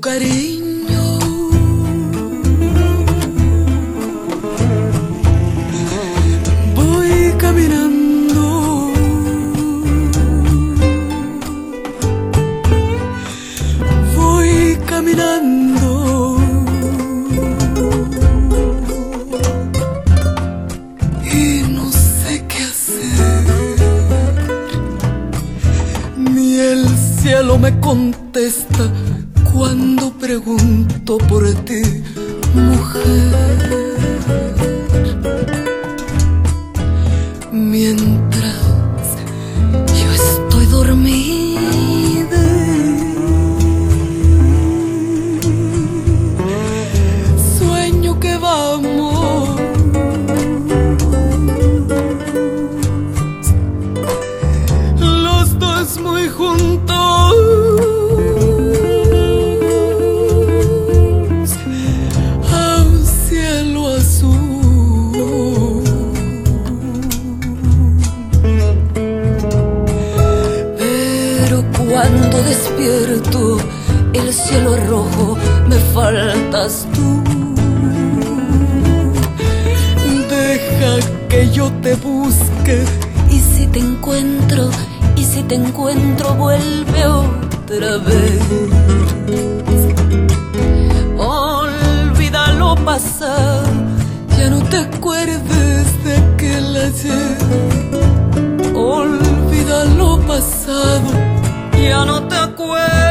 cariño. Voy caminando, voy caminando, y no sé qué hacer. Ni el cielo me contesta cuando pregunto por ti, mujer. Mientras yo estoy dormida, sueño que vamos los dos muy juntos a un cielo azul. Pero cuando despierto, el cielo rojo, me faltas tú. Deja que yo te busque, y si te encuentro, vuelve otra vez. Olvida lo pasado, ya no te acuerdes de aquel ayer. Olvida lo pasado, ya no te acuerdes